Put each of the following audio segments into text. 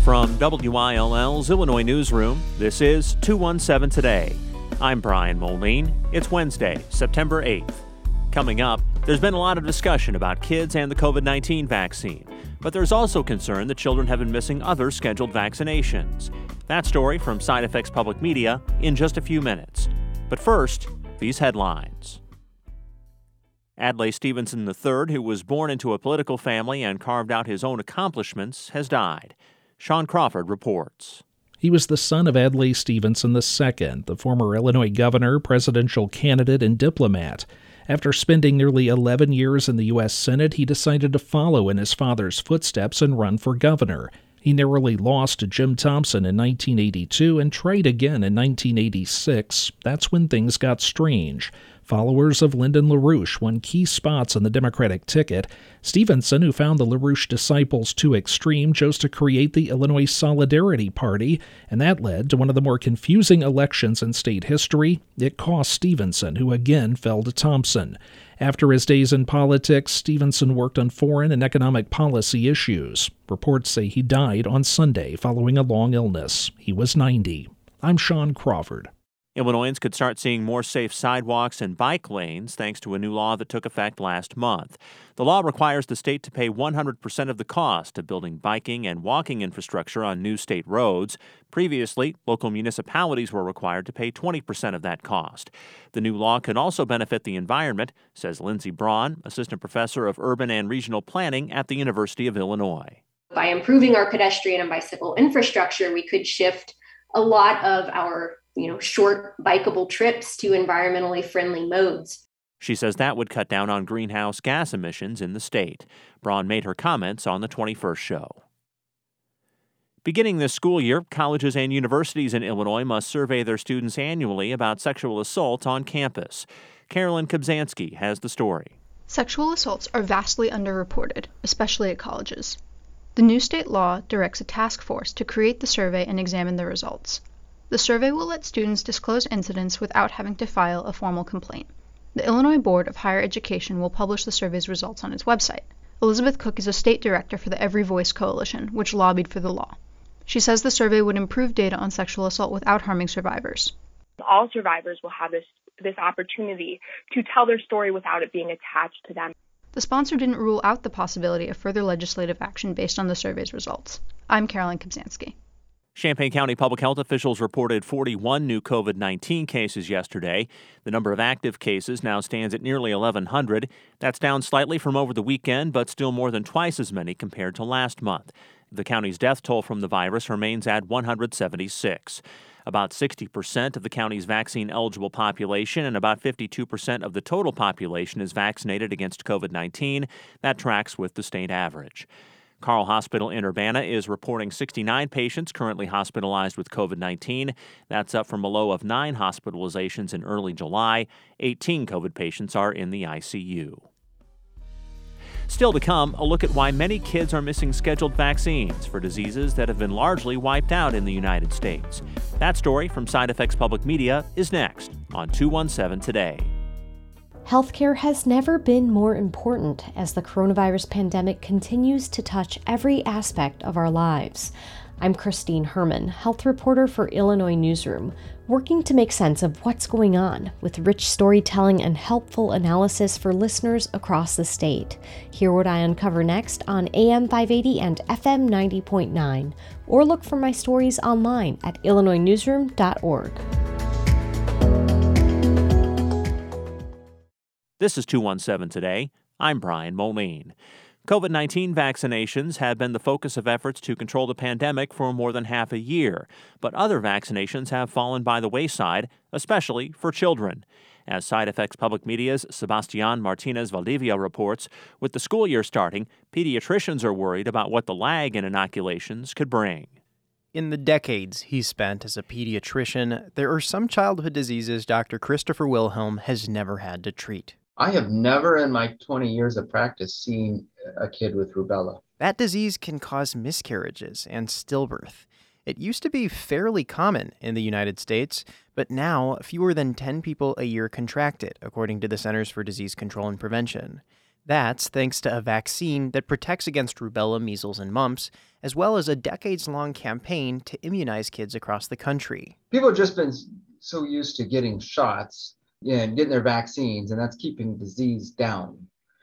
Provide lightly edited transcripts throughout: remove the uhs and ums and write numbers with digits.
From WILL's Illinois Newsroom, this is 217 Today. I'm Brian Moline. It's Wednesday, September 8th. Coming up, there's been a lot of discussion about kids and the COVID-19 vaccine, but there's also concern that children have been missing other scheduled vaccinations. That story from Side Effects Public Media in just a few minutes. But first, these headlines. Adlai Stevenson III, who was born into a political family and carved out his own accomplishments, has died. Sean Crawford reports. He was the son of Adlai Stevenson II, the former Illinois governor, presidential candidate, and diplomat. After spending nearly 11 years in the U.S. Senate, he decided to follow in his father's footsteps and run for governor. He narrowly lost to Jim Thompson in 1982 and tried again in 1986. That's when things got strange. Followers of Lyndon LaRouche won key spots on the Democratic ticket. Stevenson, who found the LaRouche disciples too extreme, chose to create the Illinois Solidarity Party, and that led to one of the more confusing elections in state history. It cost Stevenson, who again fell to Thompson. After his days in politics, Stevenson worked on foreign and economic policy issues. Reports say he died on Sunday following a long illness. He was 90. I'm Sean Crawford. Illinoisans could start seeing more safe sidewalks and bike lanes thanks to a new law that took effect last month. The law requires the state to pay 100% of the cost of building biking and walking infrastructure on new state roads. Previously, local municipalities were required to pay 20% of that cost. The new law can also benefit the environment, says Lindsey Braun, assistant professor of urban and regional planning at the University of Illinois. By improving our pedestrian and bicycle infrastructure, we could shift a lot of our short bikeable trips to environmentally friendly modes. She says that would cut down on greenhouse gas emissions in the state. Braun made her comments on the 21st show. Beginning this school year, colleges and universities in Illinois must survey their students annually about sexual assault on campus. Carolyn Kobzanski has the story. Sexual assaults are vastly underreported, especially at colleges. The new state law directs a task force to create the survey and examine the results. The survey will let students disclose incidents without having to file a formal complaint. The Illinois Board of Higher Education will publish the survey's results on its website. Elizabeth Cook is a state director for the Every Voice Coalition, which lobbied for the law. She says the survey would improve data on sexual assault without harming survivors. All survivors will have this opportunity to tell their story without it being attached to them. The sponsor didn't rule out the possibility of further legislative action based on the survey's results. I'm Carolyn Kobzanski. Champaign County public health officials reported 41 new COVID-19 cases yesterday. The number of active cases now stands at nearly 1,100. That's down slightly from over the weekend, but still more than twice as many compared to last month. The county's death toll from the virus remains at 176. About 60% of the county's vaccine-eligible population and about 52% of the total population is vaccinated against COVID-19. That tracks with the state average. Carle Hospital in Urbana is reporting 69 patients currently hospitalized with COVID-19. That's up from a low of 9 hospitalizations in early July. 18 COVID patients are in the ICU. Still to come, a look at why many kids are missing scheduled vaccines for diseases that have been largely wiped out in the United States. That story from Side Effects Public Media is next on 217 Today. Healthcare has never been more important as the coronavirus pandemic continues to touch every aspect of our lives. I'm Christine Herman, health reporter for Illinois Newsroom, working to make sense of what's going on with rich storytelling and helpful analysis for listeners across the state. Hear what I uncover next on AM 580 and FM 90.9, or look for my stories online at illinoisnewsroom.org. This is 217 Today. I'm Brian Moline. COVID-19 vaccinations have been the focus of efforts to control the pandemic for more than half a year, but other vaccinations have fallen by the wayside, especially for children. As Side Effects Public Media's Sebastián Martínez Valdivia reports, with the school year starting, pediatricians are worried about what the lag in inoculations could bring. In the decades he's spent as a pediatrician, there are some childhood diseases Dr. Christopher Wilhelm has never had to treat. I have never in my 20 years of practice seen a kid with rubella. That disease can cause miscarriages and stillbirth. It used to be fairly common in the United States, but now fewer than 10 people a year contract it, according to the Centers for Disease Control and Prevention. That's thanks to a vaccine that protects against rubella, measles, and mumps, as well as a decades-long campaign to immunize kids across the country. People have just been so used to getting shots and getting their vaccines, and that's keeping disease down.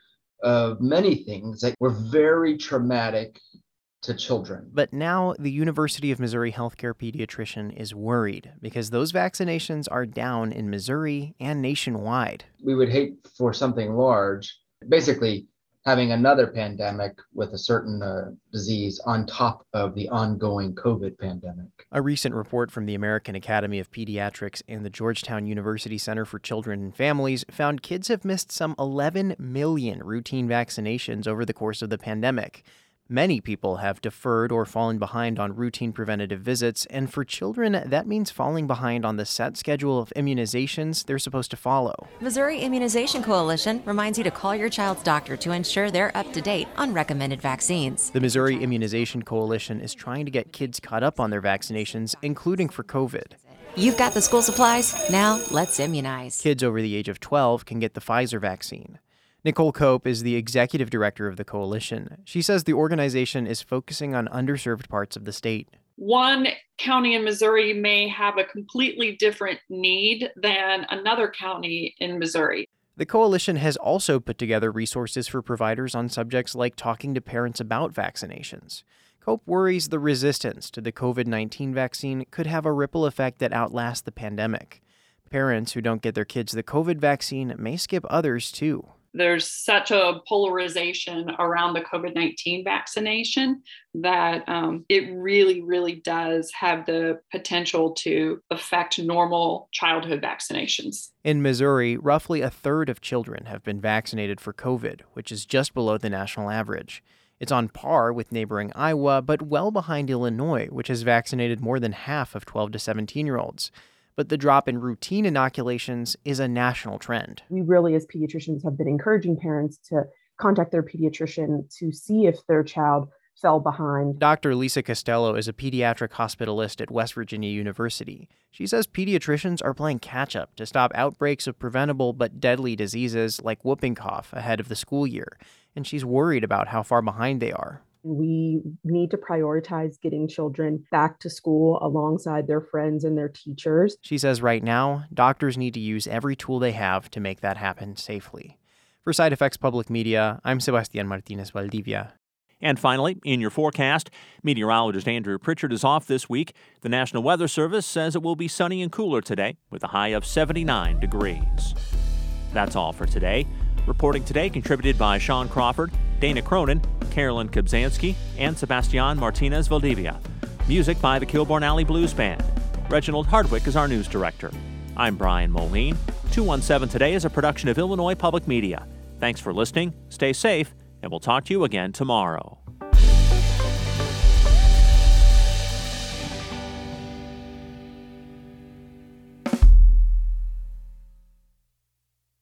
Many things that were very traumatic to children. But now the University of Missouri healthcare pediatrician is worried because those vaccinations are down in Missouri and nationwide. We would hate for something large, basically having another pandemic with a certain disease on top of the ongoing COVID pandemic. A recent report from the American Academy of Pediatrics and the Georgetown University Center for Children and Families found kids have missed some 11 million routine vaccinations over the course of the pandemic. Many people have deferred or fallen behind on routine preventative visits, and for children, that means falling behind on the set schedule of immunizations they're supposed to follow. Missouri Immunization Coalition reminds you to call your child's doctor to ensure they're up to date on recommended vaccines. The Missouri Immunization Coalition is trying to get kids caught up on their vaccinations, including for COVID. You've got the school supplies, now let's immunize. Kids over the age of 12 can get the Pfizer vaccine. Nicole Cope is the executive director of the coalition. She says the organization is focusing on underserved parts of the state. One county in Missouri may have a completely different need than another county in Missouri. The coalition has also put together resources for providers on subjects like talking to parents about vaccinations. Cope worries the resistance to the COVID-19 vaccine could have a ripple effect that outlasts the pandemic. Parents who don't get their kids the COVID vaccine may skip others too. There's such a polarization around the COVID-19 vaccination that it really, really does have the potential to affect normal childhood vaccinations. In Missouri, roughly a third of children have been vaccinated for COVID, which is just below the national average. It's on par with neighboring Iowa, but well behind Illinois, which has vaccinated more than half of 12 to 17-year-olds. But the drop in routine inoculations is a national trend. We really, as pediatricians, have been encouraging parents to contact their pediatrician to see if their child fell behind. Dr. Lisa Costello is a pediatric hospitalist at West Virginia University. She says pediatricians are playing catch-up to stop outbreaks of preventable but deadly diseases like whooping cough ahead of the school year, and she's worried about how far behind they are. We need to prioritize getting children back to school alongside their friends and their teachers. She says right now, doctors need to use every tool they have to make that happen safely. For Side Effects Public Media, I'm Sebastián Martínez Valdivia. And finally, in your forecast, meteorologist Andrew Pritchard is off this week. The National Weather Service says it will be sunny and cooler today with a high of 79 degrees. That's all for today. Reporting today contributed by Sean Crawford, Dana Cronin, Carolyn Kobzanski, and Sebastián Martínez Valdivia. Music by the Kilbourne Alley Blues Band. Reginald Hardwick is our news director. I'm Brian Moline. 217 Today is a production of Illinois Public Media. Thanks for listening, stay safe, and we'll talk to you again tomorrow.